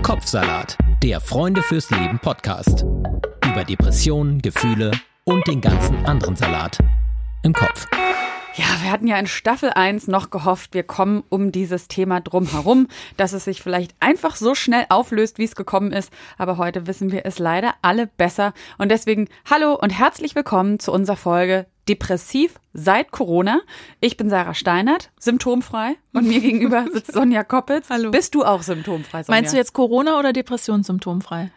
Kopfsalat, der Freunde fürs Leben Podcast. Über Depressionen, Gefühle und den ganzen anderen Salat im Kopf. Ja, wir hatten ja in Staffel 1 noch gehofft, wir kommen um dieses Thema drum herum, dass es sich vielleicht einfach so schnell auflöst, wie es gekommen ist. Aber heute wissen wir es leider alle besser. Und deswegen hallo und herzlich willkommen zu unserer Folge Depressiv seit Corona. Ich bin Sarah Steinert, symptomfrei. Und mir gegenüber sitzt Sonja Koppitz. Hallo. Bist du auch symptomfrei, Sonja? Meinst du jetzt Corona oder Depressionssymptomfrei?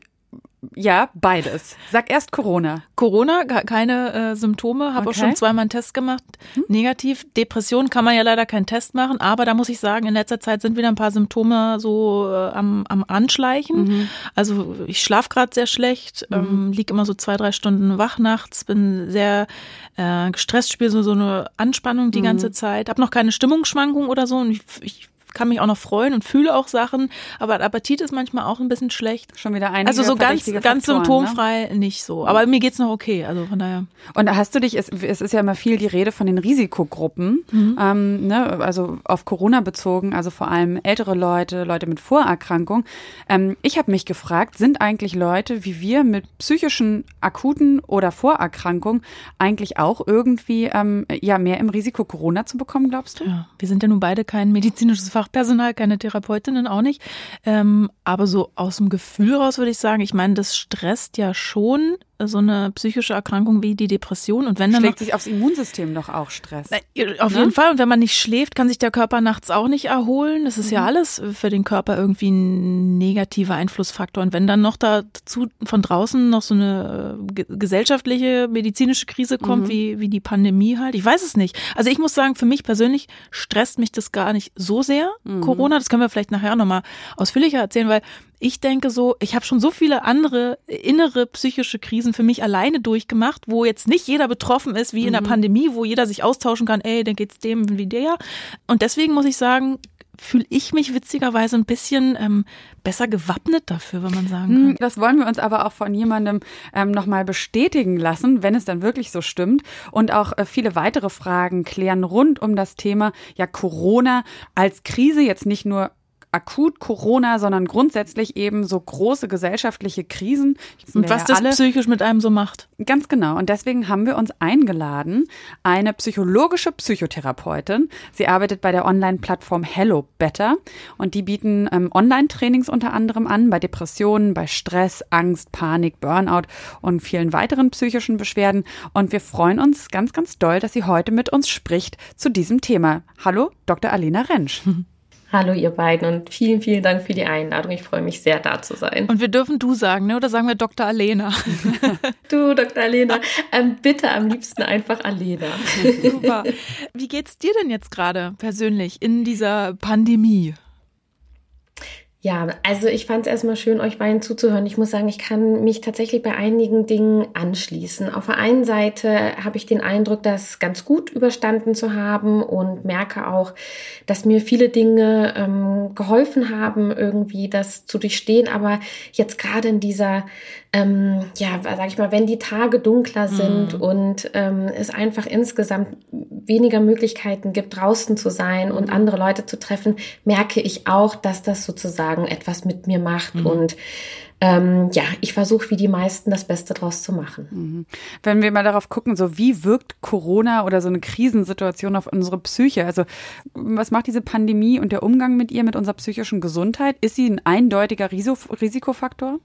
Ja, beides. Sag erst Corona. Corona, keine Symptome, habe auch schon zweimal einen Test gemacht, negativ. Depression kann man ja leider keinen Test machen, aber da muss ich sagen, in letzter Zeit sind wieder ein paar Symptome so am Anschleichen. Also ich schlafe gerade sehr schlecht, liege immer so 2-3 Stunden wach nachts, bin sehr gestresst, spüre so eine Anspannung die ganze Zeit, habe noch keine Stimmungsschwankung oder so und ich kann mich auch noch freuen und fühle auch Sachen, aber der Appetit ist manchmal auch ein bisschen schlecht. Schon wieder einige Also so ganz Faktoren, symptomfrei nicht so, aber mir geht's noch okay, also von daher. Und hast du dich, es ist ja immer viel die Rede von den Risikogruppen, also auf Corona bezogen, also vor allem ältere Leute mit Vorerkrankung. Ich habe mich gefragt, sind eigentlich Leute wie wir mit psychischen akuten oder Vorerkrankungen eigentlich auch irgendwie mehr im Risiko, Corona zu bekommen, glaubst du? Ja, wir sind ja nun beide kein medizinisches Fachpersonal, keine Therapeutinnen auch nicht. Aber so aus dem Gefühl raus würde ich sagen, ich meine, das stresst ja schon so eine psychische Erkrankung wie die Depression. Und wenn dann schlägt sich aufs Immunsystem doch auch Stress. Auf jeden Fall. Und wenn man nicht schläft, kann sich der Körper nachts auch nicht erholen. Das ist ja alles für den Körper irgendwie ein negativer Einflussfaktor. Und wenn dann noch dazu von draußen noch so eine gesellschaftliche, medizinische Krise kommt, wie die Pandemie halt, ich weiß es nicht. Also ich muss sagen, für mich persönlich stresst mich das gar nicht so sehr, Corona. Das können wir vielleicht nachher nochmal ausführlicher erzählen, weil ich denke so, ich habe schon so viele andere innere psychische Krisen für mich alleine durchgemacht, wo jetzt nicht jeder betroffen ist, wie in der Pandemie, wo jeder sich austauschen kann, dann geht's dem wie der. Und deswegen muss ich sagen, fühle ich mich witzigerweise ein bisschen besser gewappnet dafür, wenn man sagen kann. Das wollen wir uns aber auch von jemandem nochmal bestätigen lassen, wenn es dann wirklich so stimmt. Und auch viele weitere Fragen klären rund um das Thema Corona als Krise, jetzt nicht nur akut Corona, sondern grundsätzlich eben so große gesellschaftliche Krisen. Und was das psychisch mit einem so macht. Ganz genau. Und deswegen haben wir uns eingeladen, eine psychologische Psychotherapeutin. Sie arbeitet bei der Online-Plattform Hello Better und die bieten Online-Trainings unter anderem an bei Depressionen, bei Stress, Angst, Panik, Burnout und vielen weiteren psychischen Beschwerden. Und wir freuen uns ganz, ganz doll, dass sie heute mit uns spricht zu diesem Thema. Hallo, Dr. Alena Rentsch. Hallo ihr beiden und vielen, vielen Dank für die Einladung. Ich freue mich sehr, da zu sein. Und wir dürfen du sagen, ne? Oder sagen wir Dr. Alena? Du, Dr. Alena. Bitte am liebsten einfach Alena. Super. Wie geht's dir denn jetzt gerade persönlich in dieser Pandemie? Ja, also ich fand es erstmal schön, euch beiden zuzuhören. Ich muss sagen, ich kann mich tatsächlich bei einigen Dingen anschließen. Auf der einen Seite habe ich den Eindruck, das ganz gut überstanden zu haben und merke auch, dass mir viele Dinge geholfen haben, irgendwie das zu durchstehen. Aber jetzt gerade in dieser, sag ich mal, wenn die Tage dunkler sind und es einfach insgesamt weniger Möglichkeiten gibt, draußen zu sein und andere Leute zu treffen, merke ich auch, dass das sozusagen etwas mit mir macht und ich versuche wie die meisten das Beste draus zu machen. Wenn wir mal darauf gucken, so wie wirkt Corona oder so eine Krisensituation auf unsere Psyche? Also was macht diese Pandemie und der Umgang mit ihr, mit unserer psychischen Gesundheit? Ist sie ein eindeutiger Risikofaktor?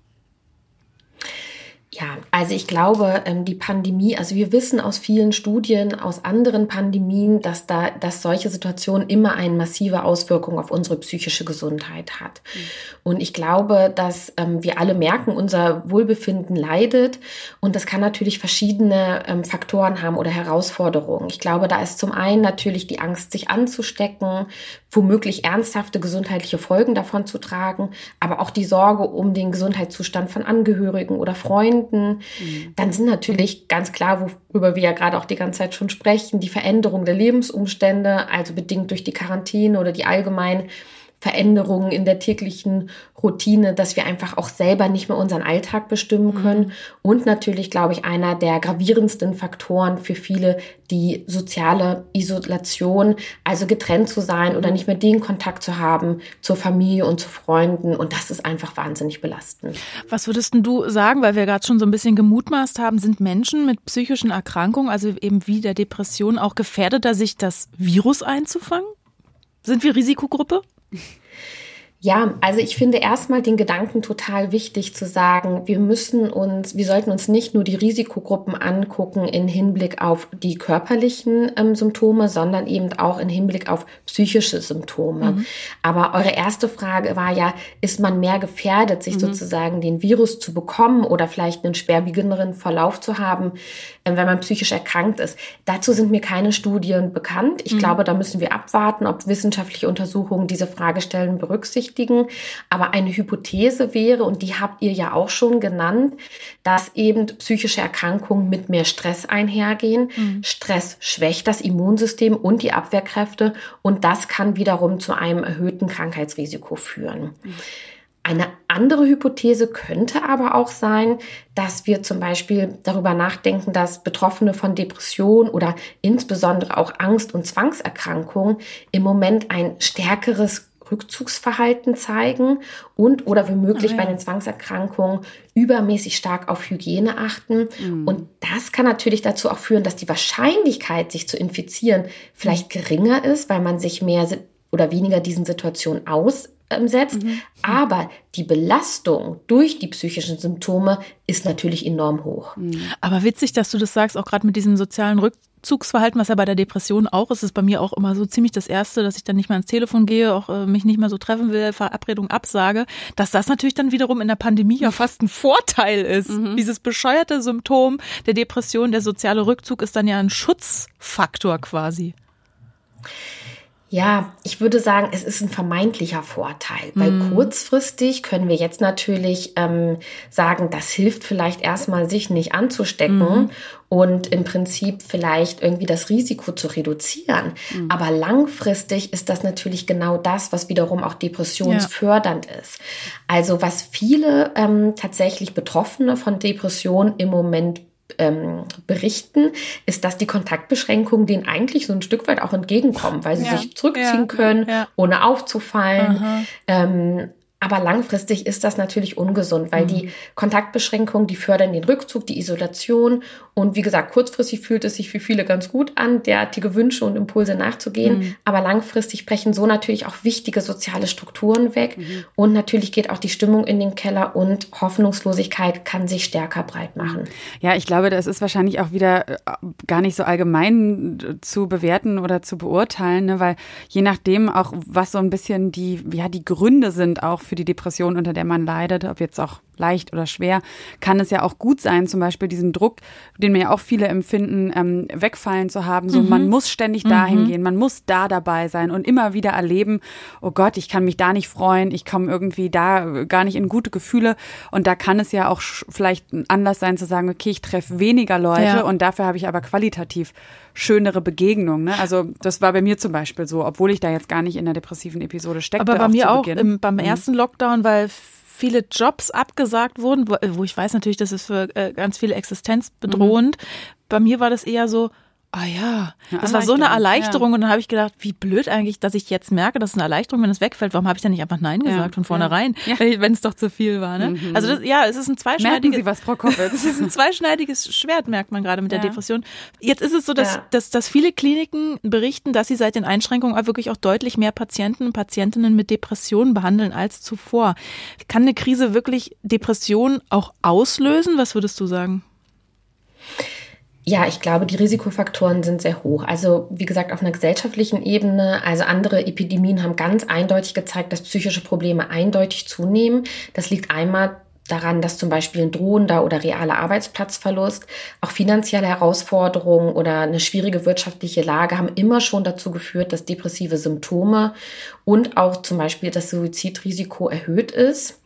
Ja, also ich glaube, die Pandemie, also wir wissen aus vielen Studien, aus anderen Pandemien, dass solche Situationen immer eine massive Auswirkung auf unsere psychische Gesundheit hat. Und ich glaube, dass wir alle merken, unser Wohlbefinden leidet und das kann natürlich verschiedene Faktoren haben oder Herausforderungen. Ich glaube, da ist zum einen natürlich die Angst, sich anzustecken, womöglich ernsthafte gesundheitliche Folgen davon zu tragen, aber auch die Sorge um den Gesundheitszustand von Angehörigen oder Freunden. Dann sind natürlich ganz klar, worüber wir ja gerade auch die ganze Zeit schon sprechen, die Veränderung der Lebensumstände, also bedingt durch die Quarantäne oder die allgemeinen Veränderungen in der täglichen Routine, dass wir einfach auch selber nicht mehr unseren Alltag bestimmen können. Und natürlich, glaube ich, einer der gravierendsten Faktoren für viele, die soziale Isolation, also getrennt zu sein oder nicht mehr den Kontakt zu haben zur Familie und zu Freunden. Und das ist einfach wahnsinnig belastend. Was würdest denn du sagen, weil wir gerade schon so ein bisschen gemutmaßt haben, sind Menschen mit psychischen Erkrankungen, also eben wie der Depression, auch gefährdeter, sich das Virus einzufangen? Sind wir Risikogruppe? Ja, also ich finde erstmal den Gedanken total wichtig zu sagen, wir sollten uns nicht nur die Risikogruppen angucken in Hinblick auf die körperlichen Symptome, sondern eben auch in Hinblick auf psychische Symptome. Aber eure erste Frage war ja, ist man mehr gefährdet, sich sozusagen den Virus zu bekommen oder vielleicht einen schwerwiegenderen Verlauf zu haben, wenn man psychisch erkrankt ist? Dazu sind mir keine Studien bekannt. Ich glaube, da müssen wir abwarten, ob wissenschaftliche Untersuchungen diese Fragestellungen berücksichtigen. Aber eine Hypothese wäre, und die habt ihr ja auch schon genannt, dass eben psychische Erkrankungen mit mehr Stress einhergehen. Stress schwächt das Immunsystem und die Abwehrkräfte und das kann wiederum zu einem erhöhten Krankheitsrisiko führen. Eine andere Hypothese könnte aber auch sein, dass wir zum Beispiel darüber nachdenken, dass Betroffene von Depressionen oder insbesondere auch Angst- und Zwangserkrankungen im Moment ein stärkeres Rückzugsverhalten zeigen und oder womöglich bei den Zwangserkrankungen übermäßig stark auf Hygiene achten. Und das kann natürlich dazu auch führen, dass die Wahrscheinlichkeit, sich zu infizieren, vielleicht geringer ist, weil man sich mehr oder weniger diesen Situationen aussetzt. Aber die Belastung durch die psychischen Symptome ist natürlich enorm hoch. Aber witzig, dass du das sagst, auch gerade mit diesem sozialen Rückzugsverhalten, was ja bei der Depression auch ist, ist bei mir auch immer so ziemlich das Erste, dass ich dann nicht mehr ans Telefon gehe, auch mich nicht mehr so treffen will, Verabredung absage, dass das natürlich dann wiederum in der Pandemie ja fast ein Vorteil ist. Dieses bescheuerte Symptom der Depression, der soziale Rückzug ist dann ja ein Schutzfaktor quasi. Ja, ich würde sagen, es ist ein vermeintlicher Vorteil, weil kurzfristig können wir jetzt natürlich sagen, das hilft vielleicht erstmal, sich nicht anzustecken und im Prinzip vielleicht irgendwie das Risiko zu reduzieren. Aber langfristig ist das natürlich genau das, was wiederum auch depressionsfördernd ist. Also was viele tatsächlich Betroffene von Depressionen im Moment berichten, ist, dass die Kontaktbeschränkungen denen eigentlich so ein Stück weit auch entgegenkommen, weil sie sich zurückziehen können, ohne aufzufallen. Aber langfristig ist das natürlich ungesund, weil die Kontaktbeschränkungen, die fördern den Rückzug, die Isolation. Und wie gesagt, kurzfristig fühlt es sich für viele ganz gut an, derartige Wünsche und Impulse nachzugehen. Aber langfristig brechen so natürlich auch wichtige soziale Strukturen weg. Und natürlich geht auch die Stimmung in den Keller und Hoffnungslosigkeit kann sich stärker breit machen. Ja, ich glaube, das ist wahrscheinlich auch wieder gar nicht so allgemein zu bewerten oder zu beurteilen, ne? Weil je nachdem auch, was so ein bisschen die Gründe sind auch für die Depression, unter der man leidet, ob jetzt auch leicht oder schwer, kann es ja auch gut sein, zum Beispiel diesen Druck, den mir ja auch viele empfinden, wegfallen zu haben. So, man muss ständig dahin gehen, man muss da dabei sein und immer wieder erleben, oh Gott, ich kann mich da nicht freuen, ich komme irgendwie da gar nicht in gute Gefühle. Und da kann es ja auch vielleicht ein Anlass sein zu sagen, okay, ich treffe weniger Leute und dafür habe ich aber qualitativ schönere Begegnungen. Ne? Also das war bei mir zum Beispiel so, obwohl ich da jetzt gar nicht in der depressiven Episode steckte. Aber bei mir auch beim ersten Lockdown, weil viele Jobs abgesagt wurden, wo ich weiß natürlich, das ist für ganz viele existenzbedrohend. Bei mir war das eher so, das war so eine Erleichterung und dann habe ich gedacht, wie blöd eigentlich, dass ich jetzt merke, das ist eine Erleichterung, wenn es wegfällt. Warum habe ich dann nicht einfach Nein gesagt von vornherein, wenn es doch zu viel war. Ne? Also es ist ein zweischneidiges. Merken Sie was, Frau Koppitz? Es ist ein zweischneidiges Schwert, merkt man gerade mit der Depression. Jetzt ist es so, dass viele Kliniken berichten, dass sie seit den Einschränkungen auch wirklich auch deutlich mehr Patienten und Patientinnen mit Depressionen behandeln als zuvor. Kann eine Krise wirklich Depressionen auch auslösen? Was würdest du sagen? Ja, ich glaube, die Risikofaktoren sind sehr hoch. Also wie gesagt, auf einer gesellschaftlichen Ebene, also andere Epidemien haben ganz eindeutig gezeigt, dass psychische Probleme eindeutig zunehmen. Das liegt einmal daran, dass zum Beispiel ein drohender oder realer Arbeitsplatzverlust, auch finanzielle Herausforderungen oder eine schwierige wirtschaftliche Lage haben immer schon dazu geführt, dass depressive Symptome und auch zum Beispiel das Suizidrisiko erhöht ist.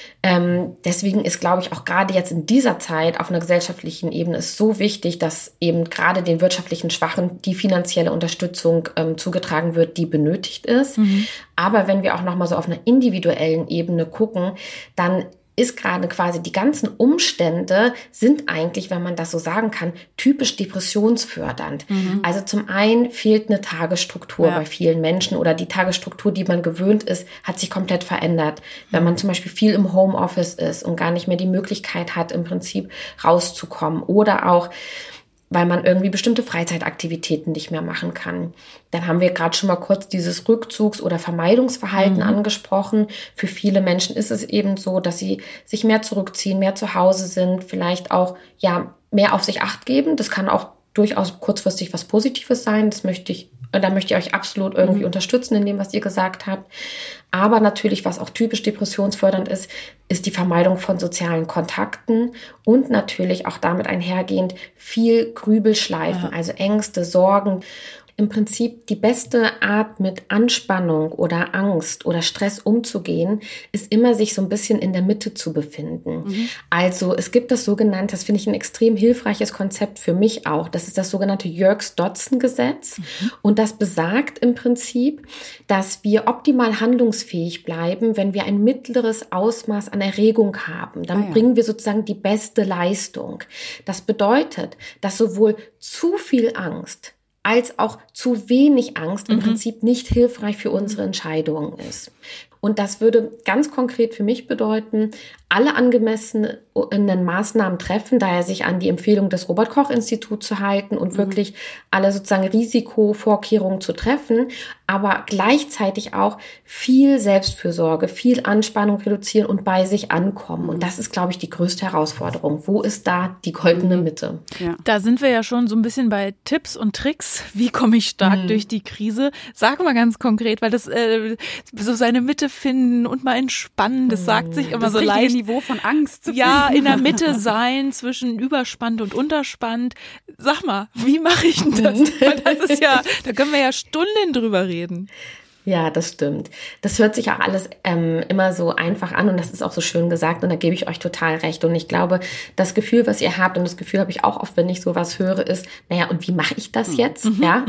Deswegen ist, glaube ich, auch gerade jetzt in dieser Zeit auf einer gesellschaftlichen Ebene ist so wichtig, dass eben gerade den wirtschaftlichen Schwachen die finanzielle Unterstützung zugetragen wird, die benötigt ist. Aber wenn wir auch nochmal so auf einer individuellen Ebene gucken, dann ist gerade quasi die ganzen Umstände sind eigentlich, wenn man das so sagen kann, typisch depressionsfördernd. Also zum einen fehlt eine Tagesstruktur bei vielen Menschen oder die Tagesstruktur, die man gewöhnt ist, hat sich komplett verändert. Wenn man zum Beispiel viel im Homeoffice ist und gar nicht mehr die Möglichkeit hat, im Prinzip rauszukommen oder auch weil man irgendwie bestimmte Freizeitaktivitäten nicht mehr machen kann. Dann haben wir gerade schon mal kurz dieses Rückzugs- oder Vermeidungsverhalten angesprochen. Für viele Menschen ist es eben so, dass sie sich mehr zurückziehen, mehr zu Hause sind, vielleicht auch mehr auf sich Acht geben. Das kann auch durchaus kurzfristig was Positives sein. Da möchte ich euch absolut irgendwie unterstützen in dem, was ihr gesagt habt. Aber natürlich, was auch typisch depressionsfördernd ist, ist die Vermeidung von sozialen Kontakten und natürlich auch damit einhergehend viel Grübelschleifen, also Ängste, Sorgen. Im Prinzip die beste Art, mit Anspannung oder Angst oder Stress umzugehen, ist immer, sich so ein bisschen in der Mitte zu befinden. Also es gibt das sogenannte, das finde ich ein extrem hilfreiches Konzept für mich auch, das ist das sogenannte Yerkes-Dodson-Gesetz. Und das besagt im Prinzip, dass wir optimal handlungsfähig bleiben, wenn wir ein mittleres Ausmaß an Erregung haben. Dann bringen wir sozusagen die beste Leistung. Das bedeutet, dass sowohl zu viel Angst als auch zu wenig Angst im Prinzip nicht hilfreich für unsere Entscheidungen ist. Und das würde ganz konkret für mich bedeuten, alle angemessenen Maßnahmen treffen, daher sich an die Empfehlung des Robert-Koch-Instituts zu halten und wirklich alle sozusagen Risikovorkehrungen zu treffen, aber gleichzeitig auch viel Selbstfürsorge, viel Anspannung reduzieren und bei sich ankommen. Und das ist, glaube ich, die größte Herausforderung. Wo ist da die goldene Mitte? Ja. Da sind wir ja schon so ein bisschen bei Tipps und Tricks. Wie komme ich stark durch die Krise? Sag mal ganz konkret, weil das so seine Mitte finden und mal entspannen, das sagt sich immer das so leicht. Niveau von Angst zu Ja, finden. in der Mitte sein zwischen überspannt und unterspannt. Sag mal, wie mache ich denn das? Weil das ist ja, da können wir ja Stunden drüber reden. Ja, das stimmt. Das hört sich auch alles immer so einfach an und das ist auch so schön gesagt und da gebe ich euch total recht. Und ich glaube, das Gefühl, was ihr habt und das Gefühl habe ich auch oft, wenn ich sowas höre, ist, naja, und wie mache ich das jetzt? Ja.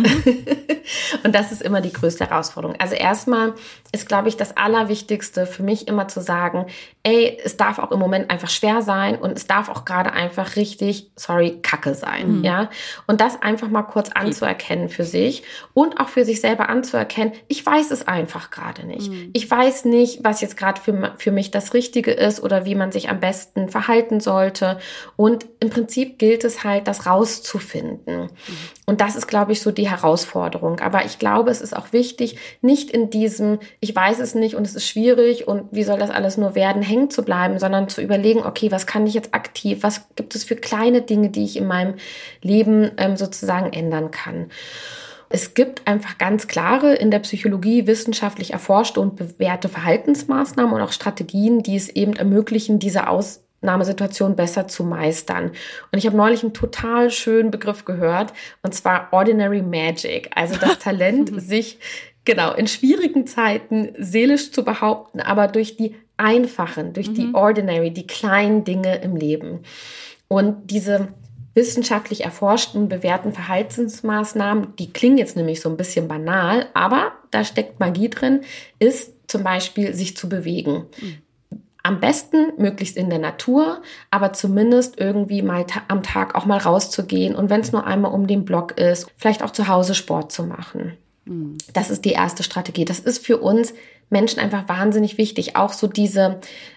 Und das ist immer die größte Herausforderung. Also erstmal ist, glaube ich, das Allerwichtigste für mich immer zu sagen, es darf auch im Moment einfach schwer sein und es darf auch gerade einfach richtig, Kacke sein. Ja. Und das einfach mal kurz anzuerkennen für sich und auch für sich selber anzuerkennen, ich weiß es einfach gerade nicht. Ich weiß nicht, was jetzt gerade für mich das Richtige ist oder wie man sich am besten verhalten sollte. Und im Prinzip gilt es halt, das rauszufinden. Und das ist, glaube ich, so die Herausforderung. Aber ich glaube, es ist auch wichtig, nicht in diesem, ich weiß es nicht und es ist schwierig und wie soll das alles nur werden, hängen zu bleiben, sondern zu überlegen, okay, was kann ich jetzt aktiv, was gibt es für kleine Dinge, die ich in meinem Leben sozusagen ändern kann. Es gibt einfach ganz klare, in der Psychologie wissenschaftlich erforschte und bewährte Verhaltensmaßnahmen und auch Strategien, die es eben ermöglichen, diese Ausnahmesituation besser zu meistern. Und ich habe neulich einen total schönen Begriff gehört, und zwar Ordinary Magic, also das Talent, sich in schwierigen Zeiten seelisch zu behaupten, aber durch die einfachen, durch die ordinary, die kleinen Dinge im Leben. Und diese wissenschaftlich erforschten, bewährten Verhaltensmaßnahmen, die klingen jetzt nämlich so ein bisschen banal, aber da steckt Magie drin, ist zum Beispiel sich zu bewegen. Am besten möglichst in der Natur, aber zumindest irgendwie mal am Tag auch mal rauszugehen und wenn es nur einmal um den Block ist, vielleicht auch zu Hause Sport zu machen. Das ist die erste Strategie. Das ist für uns Menschen einfach wahnsinnig wichtig. Auch so diesen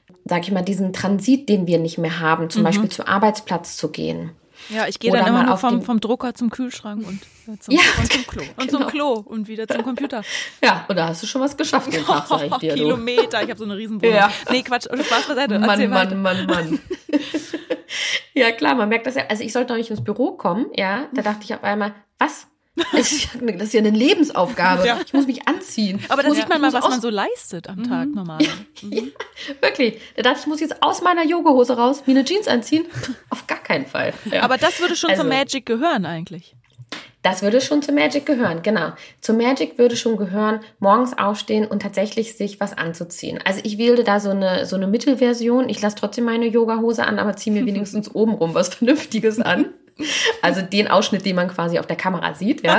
Transit, den wir nicht mehr haben, zum Beispiel zum Arbeitsplatz zu gehen. Ja, ich gehe dann immer nur vom Drucker zum Kühlschrank und zum Klo. Und zum Klo und wieder zum Computer. Ja, und da hast du schon was geschafft den Tag, sag ich dir. Kilometer, ich habe so eine Riesenwohnung. Ja. Nee, Quatsch, Spaß beiseite. Mann. Ja, klar, man merkt das ja. Also ich sollte noch nicht ins Büro kommen, ja. Da dachte ich auf einmal, was? Das ist ja eine Lebensaufgabe. Ja. Ich muss mich anziehen. Aber dann sieht man mal, was man so leistet am Tag normal. Ja. Wirklich. Da dachte ich, muss jetzt aus meiner Yogahose raus, mir eine Jeans anziehen. Auf gar keinen Fall. Ja. Aber das würde schon zur Magic gehören eigentlich. Das würde schon zur Magic gehören, genau. Zur Magic würde schon gehören, morgens aufstehen und tatsächlich sich was anzuziehen. Also ich wähle da so eine Mittelversion. Ich lasse trotzdem meine Yogahose an, aber ziehe mir wenigstens obenrum was Vernünftiges an. Also den Ausschnitt, den man quasi auf der Kamera sieht, ja.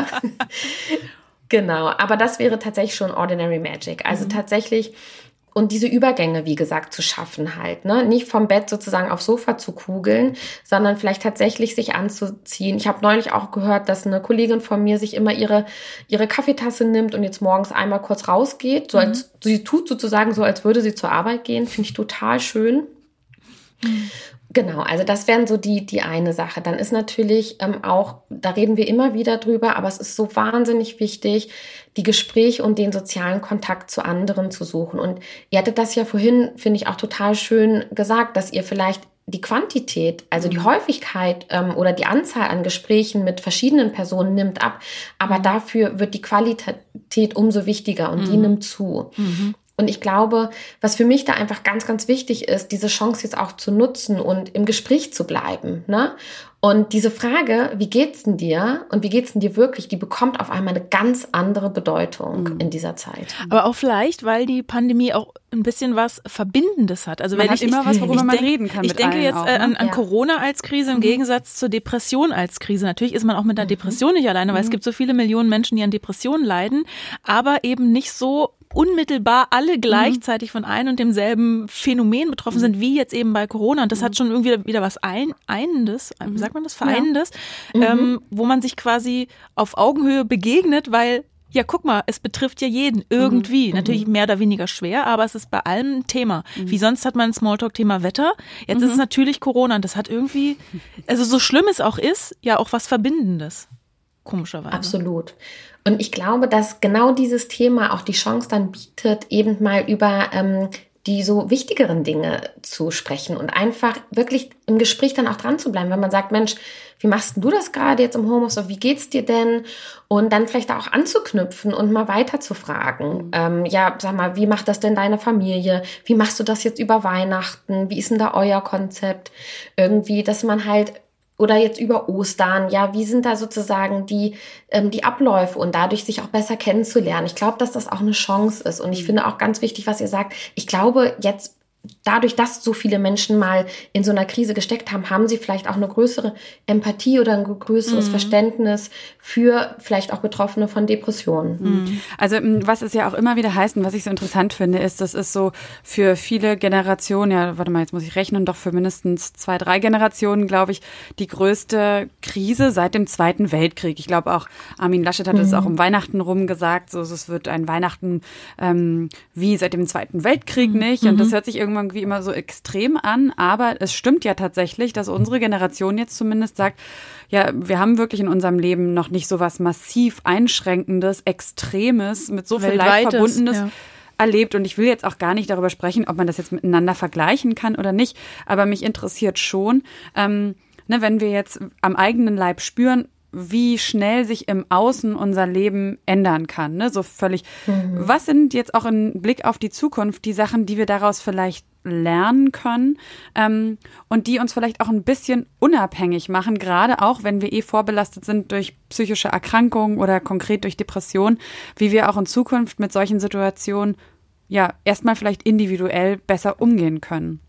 Genau, aber das wäre tatsächlich schon Ordinary Magic. Also tatsächlich, und diese Übergänge, wie gesagt, zu schaffen halt, ne? Nicht vom Bett sozusagen aufs Sofa zu kugeln, sondern vielleicht tatsächlich sich anzuziehen. Ich habe neulich auch gehört, dass eine Kollegin von mir sich immer ihre Kaffeetasse nimmt und jetzt morgens einmal kurz rausgeht. So als sie tut sozusagen so, als würde sie zur Arbeit gehen. Finde ich total schön. Genau, also das wären so die eine Sache. Dann ist natürlich auch, da reden wir immer wieder drüber, aber es ist so wahnsinnig wichtig, die Gespräche und den sozialen Kontakt zu anderen zu suchen. Und ihr hattet das ja vorhin, finde ich, auch total schön gesagt, dass ihr vielleicht die Quantität, also die Häufigkeit oder die Anzahl an Gesprächen mit verschiedenen Personen nimmt ab, aber dafür wird die Qualität umso wichtiger und die nimmt zu. Und ich glaube, was für mich da einfach ganz, ganz wichtig ist, diese Chance jetzt auch zu nutzen und im Gespräch zu bleiben, ne? Und diese Frage, wie geht's denn dir und wie geht's denn dir wirklich, die bekommt auf einmal eine ganz andere Bedeutung in dieser Zeit. Aber auch vielleicht, weil die Pandemie auch ein bisschen was Verbindendes hat. Also man hat immer was, worüber man reden kann. Ich denke jetzt an Corona als Krise im Gegensatz zur Depression als Krise. Natürlich ist man auch mit einer Depression nicht alleine, weil es gibt so viele Millionen Menschen, die an Depressionen leiden, aber eben nicht so unmittelbar alle gleichzeitig von einem und demselben Phänomen betroffen sind, wie jetzt eben bei Corona. Und das hat schon irgendwie wieder was Einendes, sagt man das, Vereinendes, wo man sich quasi auf Augenhöhe begegnet, weil, ja, guck mal, es betrifft ja jeden irgendwie. Natürlich mehr oder weniger schwer, aber es ist bei allem ein Thema. Wie sonst hat man ein Smalltalk-Thema Wetter. Jetzt ist es natürlich Corona und das hat irgendwie, also so schlimm es auch ist, ja auch was Verbindendes. Komischerweise. Absolut. Und ich glaube, dass genau dieses Thema auch die Chance dann bietet, eben mal über die so wichtigeren Dinge zu sprechen und einfach wirklich im Gespräch dann auch dran zu bleiben, wenn man sagt, Mensch, wie machst denn du das gerade jetzt im Homeoffice? Wie geht's dir denn? Und dann vielleicht auch anzuknüpfen und mal weiter zu fragen. Ja, sag mal, wie macht das denn deine Familie? Wie machst du das jetzt über Weihnachten? Wie ist denn da euer Konzept? Irgendwie, dass man halt oder jetzt über Ostern, ja, wie sind da sozusagen die Abläufe und dadurch sich auch besser kennenzulernen. Ich glaube, dass das auch eine Chance ist und ich finde auch ganz wichtig, was ihr sagt. Ich glaube, jetzt dadurch, dass so viele Menschen mal in so einer Krise gesteckt haben, haben sie vielleicht auch eine größere Empathie oder ein größeres Verständnis für vielleicht auch Betroffene von Depressionen. Also was es ja auch immer wieder heißt und was ich so interessant finde, ist, das ist so für viele Generationen, ja, warte mal, jetzt muss ich rechnen, doch für mindestens 2, 3 Generationen, glaube ich, die größte Krise seit dem Zweiten Weltkrieg. Ich glaube auch, Armin Laschet hat es auch um Weihnachten rum gesagt, so es wird ein Weihnachten wie seit dem Zweiten Weltkrieg nicht und das hört sich irgendwie immer so extrem an, aber es stimmt ja tatsächlich, dass unsere Generation jetzt zumindest sagt, ja, wir haben wirklich in unserem Leben noch nicht so was massiv Einschränkendes, Extremes, mit so viel Leid Verbundenes erlebt. Und ich will jetzt auch gar nicht darüber sprechen, ob man das jetzt miteinander vergleichen kann oder nicht, aber mich interessiert schon, wenn wir jetzt am eigenen Leib spüren, wie schnell sich im Außen unser Leben ändern kann, ne? So völlig. Was sind jetzt auch im Blick auf die Zukunft die Sachen, die wir daraus vielleicht lernen können und die uns vielleicht auch ein bisschen unabhängig machen, gerade auch, wenn wir vorbelastet sind durch psychische Erkrankungen oder konkret durch Depressionen, wie wir auch in Zukunft mit solchen Situationen ja erstmal vielleicht individuell besser umgehen können?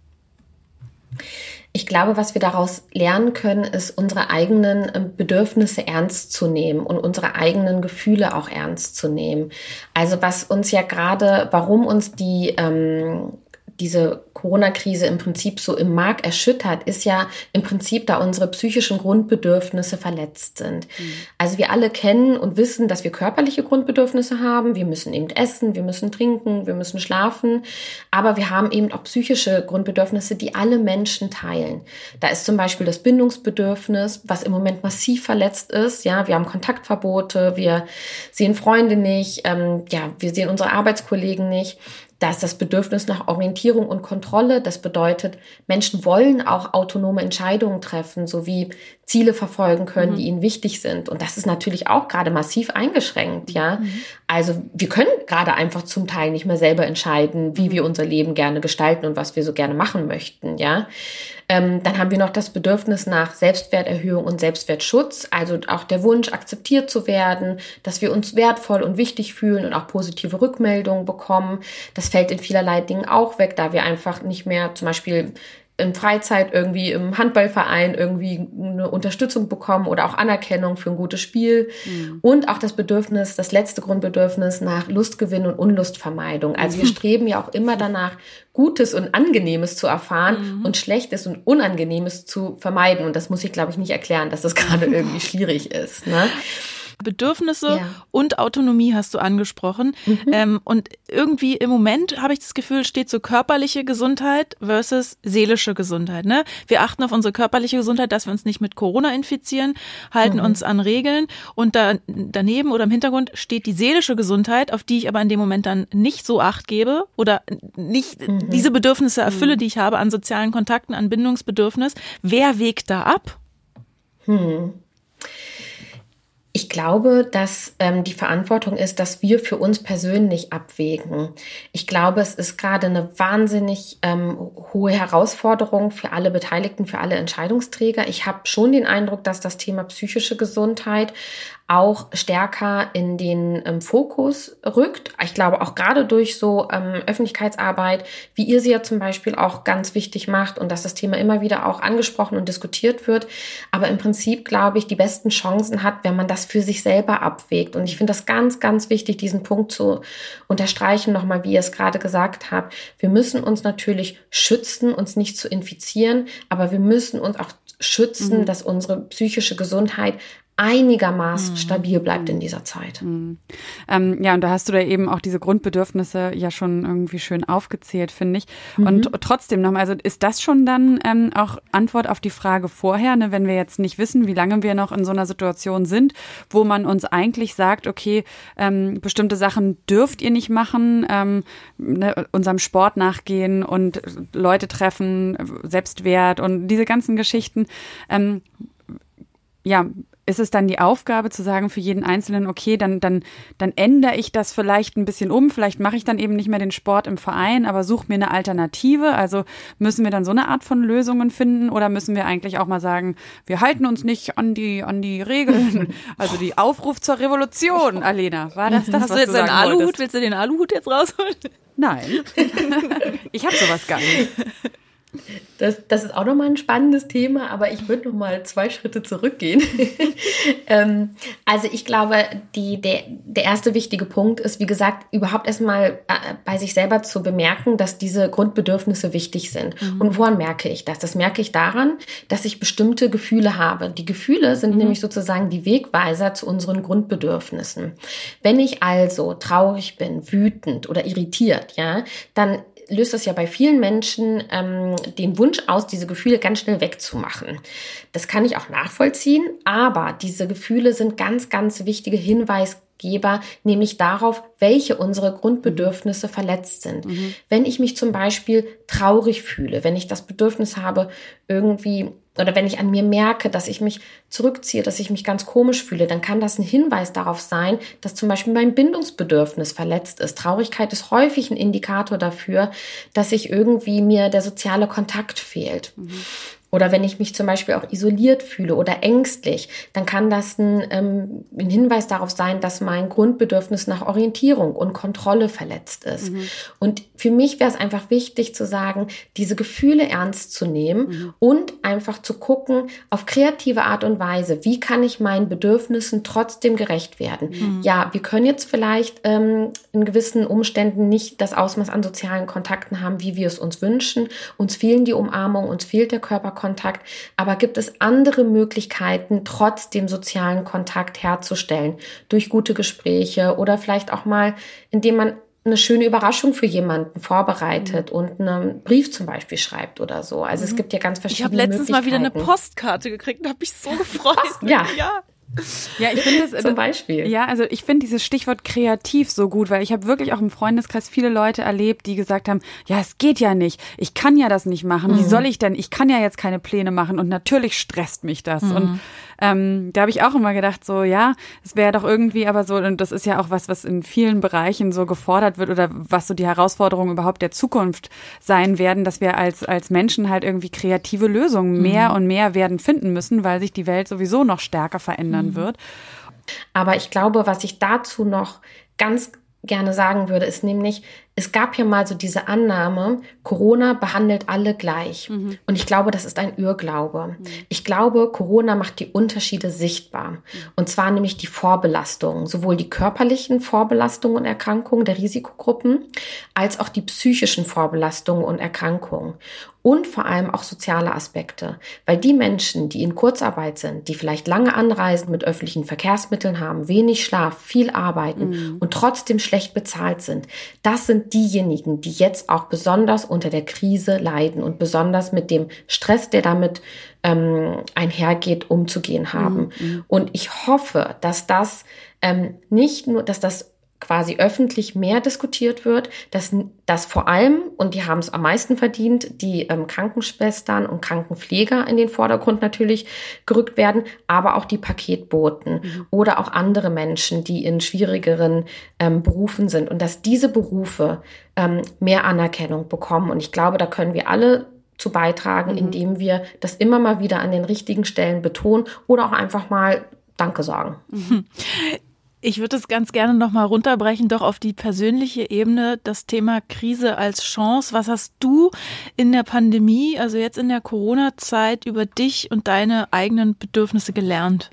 Ich glaube, was wir daraus lernen können, ist, unsere eigenen Bedürfnisse ernst zu nehmen und unsere eigenen Gefühle auch ernst zu nehmen. Also was uns ja gerade, warum uns diese Corona-Krise im Prinzip so im Mark erschüttert, ist ja im Prinzip, da unsere psychischen Grundbedürfnisse verletzt sind. Also wir alle kennen und wissen, dass wir körperliche Grundbedürfnisse haben. Wir müssen eben essen, wir müssen trinken, wir müssen schlafen. Aber wir haben eben auch psychische Grundbedürfnisse, die alle Menschen teilen. Da ist zum Beispiel das Bindungsbedürfnis, was im Moment massiv verletzt ist. Ja, wir haben Kontaktverbote, wir sehen Freunde nicht, wir sehen unsere Arbeitskollegen nicht. Da ist das Bedürfnis nach Orientierung und Kontrolle. Das bedeutet, Menschen wollen auch autonome Entscheidungen treffen, so wie Ziele verfolgen können, die ihnen wichtig sind. Und das ist natürlich auch gerade massiv eingeschränkt, ja. Also wir können gerade einfach zum Teil nicht mehr selber entscheiden, wie wir unser Leben gerne gestalten und was wir so gerne machen möchten, ja. Dann haben wir noch das Bedürfnis nach Selbstwerterhöhung und Selbstwertschutz, also auch der Wunsch, akzeptiert zu werden, dass wir uns wertvoll und wichtig fühlen und auch positive Rückmeldungen bekommen. Das fällt in vielerlei Dingen auch weg, da wir einfach nicht mehr zum Beispiel in Freizeit irgendwie im Handballverein irgendwie eine Unterstützung bekommen oder auch Anerkennung für ein gutes Spiel. Und auch das Bedürfnis, das letzte Grundbedürfnis nach Lustgewinn und Unlustvermeidung. Also wir streben ja auch immer danach, Gutes und Angenehmes zu erfahren und Schlechtes und Unangenehmes zu vermeiden. Und das muss ich, glaube ich, nicht erklären, dass das gerade irgendwie schwierig ist, ne? Bedürfnisse und Autonomie hast du angesprochen. Und irgendwie im Moment habe ich das Gefühl, steht so körperliche Gesundheit versus seelische Gesundheit. Ne? Wir achten auf unsere körperliche Gesundheit, dass wir uns nicht mit Corona infizieren, halten uns an Regeln. Und daneben oder im Hintergrund steht die seelische Gesundheit, auf die ich aber in dem Moment dann nicht so Acht gebe oder nicht diese Bedürfnisse erfülle, die ich habe an sozialen Kontakten, an Bindungsbedürfnis. Wer wägt da ab? Ich glaube, dass die Verantwortung ist, dass wir für uns persönlich abwägen. Ich glaube, es ist gerade eine wahnsinnig hohe Herausforderung für alle Beteiligten, für alle Entscheidungsträger. Ich habe schon den Eindruck, dass das Thema psychische Gesundheit auch stärker in den Fokus rückt. Ich glaube auch gerade durch so Öffentlichkeitsarbeit, wie ihr sie ja zum Beispiel auch ganz wichtig macht und dass das Thema immer wieder auch angesprochen und diskutiert wird. Aber im Prinzip, glaube ich, die besten Chancen hat, wenn man das für sich selber abwägt. Und ich finde das ganz, ganz wichtig, diesen Punkt zu unterstreichen, nochmal, wie ihr es gerade gesagt habt. Wir müssen uns natürlich schützen, uns nicht zu infizieren, aber wir müssen uns auch schützen, dass unsere psychische Gesundheit einigermaßen stabil bleibt in dieser Zeit. Ja, und da hast du da eben auch diese Grundbedürfnisse ja schon irgendwie schön aufgezählt, finde ich. Und trotzdem nochmal, also ist das schon dann auch Antwort auf die Frage vorher, ne, wenn wir jetzt nicht wissen, wie lange wir noch in so einer Situation sind, wo man uns eigentlich sagt, okay, bestimmte Sachen dürft ihr nicht machen, ne, unserem Sport nachgehen und Leute treffen, Selbstwert und diese ganzen Geschichten. Ja, ist es dann die Aufgabe zu sagen für jeden Einzelnen, okay, dann ändere ich das vielleicht ein bisschen um, vielleicht mache ich dann eben nicht mehr den Sport im Verein, aber suche mir eine Alternative, also müssen wir dann so eine Art von Lösungen finden oder müssen wir eigentlich auch mal sagen, wir halten uns nicht an die Regeln, also die Aufruf zur Revolution, Alena, war das, Hast was du jetzt sagen einen Aluhut, wolltest? willst du den Aluhut jetzt rausholen? Nein, ich habe sowas gar nicht. Das ist auch nochmal ein spannendes Thema, aber ich würde nochmal 2 Schritte zurückgehen. Also ich glaube, der erste wichtige Punkt ist, wie gesagt, überhaupt erstmal bei sich selber zu bemerken, dass diese Grundbedürfnisse wichtig sind. Und woran merke ich das? Das merke ich daran, dass ich bestimmte Gefühle habe. Die Gefühle sind nämlich sozusagen die Wegweiser zu unseren Grundbedürfnissen. Wenn ich also traurig bin, wütend oder irritiert, ja, dann löst das ja bei vielen Menschen den Wunsch aus, diese Gefühle ganz schnell wegzumachen. Das kann ich auch nachvollziehen, aber diese Gefühle sind ganz, ganz wichtige Hinweisgeber, nämlich darauf, welche unsere Grundbedürfnisse verletzt sind. Wenn ich mich zum Beispiel traurig fühle, wenn ich das Bedürfnis habe, irgendwie oder wenn ich an mir merke, dass ich mich zurückziehe, dass ich mich ganz komisch fühle, dann kann das ein Hinweis darauf sein, dass zum Beispiel mein Bindungsbedürfnis verletzt ist. Traurigkeit ist häufig ein Indikator dafür, dass ich irgendwie mir der soziale Kontakt fehlt. Oder wenn ich mich zum Beispiel auch isoliert fühle oder ängstlich, dann kann das ein Hinweis darauf sein, dass mein Grundbedürfnis nach Orientierung und Kontrolle verletzt ist. Und für mich wäre es einfach wichtig zu sagen, diese Gefühle ernst zu nehmen und einfach zu gucken, auf kreative Art und Weise, wie kann ich meinen Bedürfnissen trotzdem gerecht werden. Ja, wir können jetzt vielleicht in gewissen Umständen nicht das Ausmaß an sozialen Kontakten haben, wie wir es uns wünschen. Uns fehlen die Umarmung, uns fehlt der Körperkontakt. Aber gibt es andere Möglichkeiten, trotzdem sozialen Kontakt herzustellen? Durch gute Gespräche oder vielleicht auch mal, indem man eine schöne Überraschung für jemanden vorbereitet und einen Brief zum Beispiel schreibt oder so. Also es gibt ja ganz verschiedene Möglichkeiten. Ich habe letztens mal wieder eine Postkarte gekriegt und habe mich so gefreut. Ja. Ja, ich finde es zum Beispiel. Ja, also ich finde dieses Stichwort kreativ so gut, weil ich habe wirklich auch im Freundeskreis viele Leute erlebt, die gesagt haben, ja, es geht ja nicht, ich kann ja das nicht machen, wie soll ich denn, ich kann ja jetzt keine Pläne machen und natürlich stresst mich das. Und da habe ich auch immer gedacht, so ja, es wäre doch irgendwie aber so, und das ist ja auch was in vielen Bereichen so gefordert wird oder was so die Herausforderungen überhaupt der Zukunft sein werden, dass wir als Menschen halt irgendwie kreative Lösungen mehr und mehr werden finden müssen, weil sich die Welt sowieso noch stärker verändern wird. Aber ich glaube, was ich dazu noch ganz gerne sagen würde, ist nämlich, es gab ja mal so diese Annahme, Corona behandelt alle gleich. Und ich glaube, das ist ein Irrglaube. Ich glaube, Corona macht die Unterschiede sichtbar. Und zwar nämlich die Vorbelastung, sowohl die körperlichen Vorbelastungen und Erkrankungen der Risikogruppen, als auch die psychischen Vorbelastungen und Erkrankungen. Und vor allem auch soziale Aspekte. Weil die Menschen, die in Kurzarbeit sind, die vielleicht lange Anreisen mit öffentlichen Verkehrsmitteln haben, wenig Schlaf, viel arbeiten und trotzdem schlecht bezahlt sind, das sind diejenigen, die jetzt auch besonders unter der Krise leiden und besonders mit dem Stress, der damit einhergeht, umzugehen haben. Und ich hoffe, dass das nicht nur, dass das quasi öffentlich mehr diskutiert wird, dass vor allem, und die haben es am meisten verdient, die Krankenschwestern und Krankenpfleger in den Vordergrund natürlich gerückt werden, aber auch die Paketboten oder auch andere Menschen, die in schwierigeren Berufen sind und dass diese Berufe mehr Anerkennung bekommen. Und ich glaube, da können wir alle zu beitragen, indem wir das immer mal wieder an den richtigen Stellen betonen oder auch einfach mal Danke sagen. Ich würde es ganz gerne nochmal runterbrechen, doch auf die persönliche Ebene, das Thema Krise als Chance. Was hast du in der Pandemie, also jetzt in der Corona-Zeit, über dich und deine eigenen Bedürfnisse gelernt?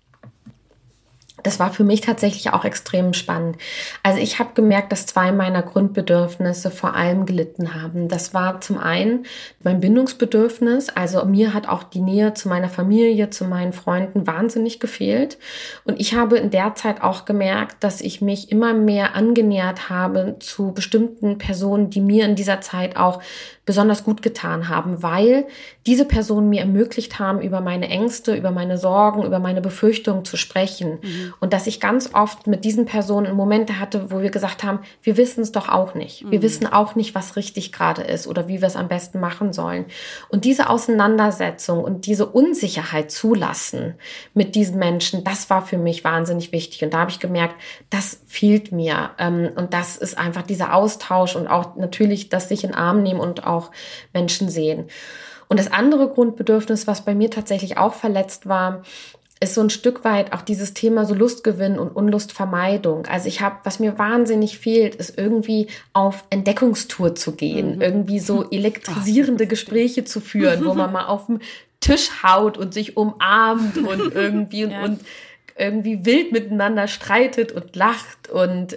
Das war für mich tatsächlich auch extrem spannend. Also ich habe gemerkt, dass 2 meiner Grundbedürfnisse vor allem gelitten haben. Das war zum einen mein Bindungsbedürfnis. Also mir hat auch die Nähe zu meiner Familie, zu meinen Freunden wahnsinnig gefehlt. Und ich habe in der Zeit auch gemerkt, dass ich mich immer mehr angenähert habe zu bestimmten Personen, die mir in dieser Zeit auch besonders gut getan haben, weil diese Personen mir ermöglicht haben, über meine Ängste, über meine Sorgen, über meine Befürchtungen zu sprechen. Und dass ich ganz oft mit diesen Personen Momente hatte, wo wir gesagt haben, wir wissen es doch auch nicht. Wir wissen auch nicht, was richtig gerade ist oder wie wir es am besten machen sollen. Und diese Auseinandersetzung und diese Unsicherheit zulassen mit diesen Menschen, das war für mich wahnsinnig wichtig. Und da habe ich gemerkt, das fehlt mir. Und das ist einfach dieser Austausch und auch natürlich das sich in den Arm nehmen und auch Menschen sehen. Und das andere Grundbedürfnis, was bei mir tatsächlich auch verletzt war, ist so ein Stück weit auch dieses Thema so Lustgewinn und Unlustvermeidung. Also was mir wahnsinnig fehlt, ist irgendwie auf Entdeckungstour zu gehen, irgendwie so elektrisierende Gespräche zu führen, wo man mal auf den Tisch haut und sich umarmt und irgendwie und irgendwie wild miteinander streitet und lacht und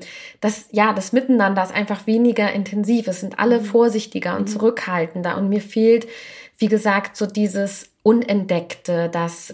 das Miteinander ist einfach weniger intensiv. Es sind alle vorsichtiger und zurückhaltender und mir fehlt, wie gesagt, so dieses Unentdeckte, das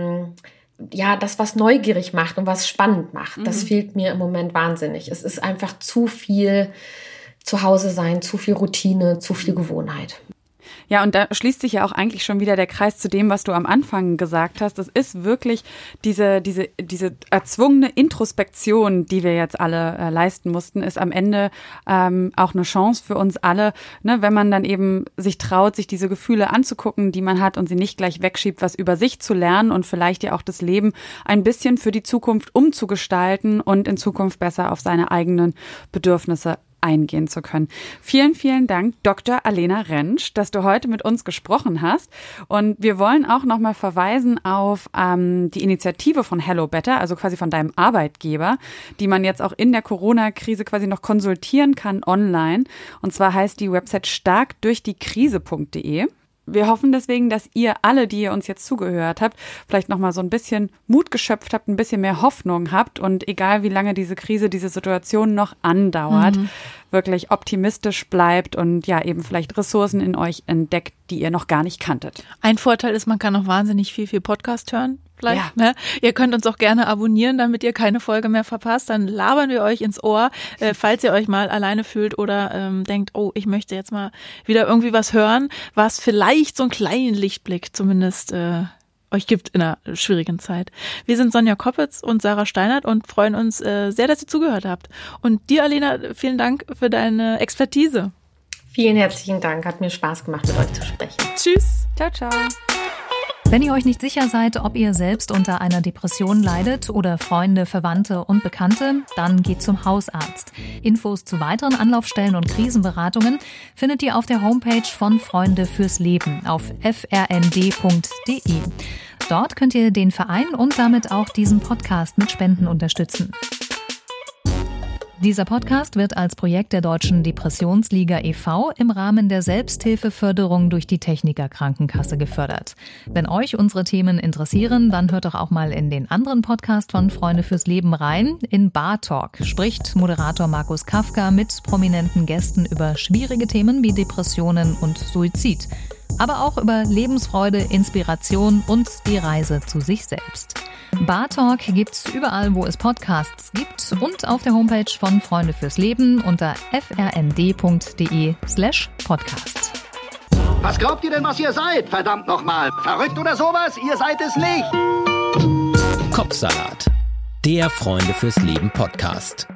was neugierig macht und was spannend macht. Das fehlt mir im Moment wahnsinnig. Es ist einfach zu viel zu Hause sein, zu viel Routine, zu viel Gewohnheit. Ja, und da schließt sich ja auch eigentlich schon wieder der Kreis zu dem, was du am Anfang gesagt hast. Es ist wirklich diese erzwungene Introspektion, die wir jetzt alle leisten mussten, ist am Ende auch eine Chance für uns alle, ne, wenn man dann eben sich traut, sich diese Gefühle anzugucken, die man hat und sie nicht gleich wegschiebt, was über sich zu lernen und vielleicht ja auch das Leben ein bisschen für die Zukunft umzugestalten und in Zukunft besser auf seine eigenen Bedürfnisse eingehen zu können. Vielen, vielen Dank, Dr. Alena Rentsch, dass du heute mit uns gesprochen hast. Und wir wollen auch nochmal verweisen auf die Initiative von Hello Better, also quasi von deinem Arbeitgeber, die man jetzt auch in der Corona-Krise quasi noch konsultieren kann online. Und zwar heißt die Website starkdurchdie-Krise.de. Wir hoffen deswegen, dass ihr alle, die ihr uns jetzt zugehört habt, vielleicht nochmal so ein bisschen Mut geschöpft habt, ein bisschen mehr Hoffnung habt und egal wie lange diese Krise, diese Situation noch andauert, wirklich optimistisch bleibt und ja eben vielleicht Ressourcen in euch entdeckt, die ihr noch gar nicht kanntet. Ein Vorteil ist, man kann noch wahnsinnig viel Podcast hören. Vielleicht, ne? Ihr könnt uns auch gerne abonnieren, damit ihr keine Folge mehr verpasst. Dann labern wir euch ins Ohr, falls ihr euch mal alleine fühlt oder denkt, oh, ich möchte jetzt mal wieder irgendwie was hören, was vielleicht so einen kleinen Lichtblick zumindest euch gibt in einer schwierigen Zeit. Wir sind Sonja Koppitz und Sarah Steinert und freuen uns sehr, dass ihr zugehört habt. Und dir, Alena, vielen Dank für deine Expertise. Vielen herzlichen Dank. Hat mir Spaß gemacht, mit euch zu sprechen. Tschüss. Ciao, ciao. Wenn ihr euch nicht sicher seid, ob ihr selbst unter einer Depression leidet oder Freunde, Verwandte und Bekannte, dann geht zum Hausarzt. Infos zu weiteren Anlaufstellen und Krisenberatungen findet ihr auf der Homepage von Freunde fürs Leben auf frnd.de. Dort könnt ihr den Verein und damit auch diesen Podcast mit Spenden unterstützen. Dieser Podcast wird als Projekt der Deutschen Depressionsliga e.V. im Rahmen der Selbsthilfeförderung durch die Techniker Krankenkasse gefördert. Wenn euch unsere Themen interessieren, dann hört doch auch mal in den anderen Podcast von Freunde fürs Leben rein. In Bar Talk spricht Moderator Markus Kafka mit prominenten Gästen über schwierige Themen wie Depressionen und Suizid. Aber auch über Lebensfreude, Inspiration und die Reise zu sich selbst. Bar Talk gibt's überall, wo es Podcasts gibt und auf der Homepage von Freunde fürs Leben unter frnd.de/podcast. Was glaubt ihr denn, was ihr seid? Verdammt nochmal. Verrückt oder sowas? Ihr seid es nicht. Kopfsalat. Der Freunde fürs Leben Podcast.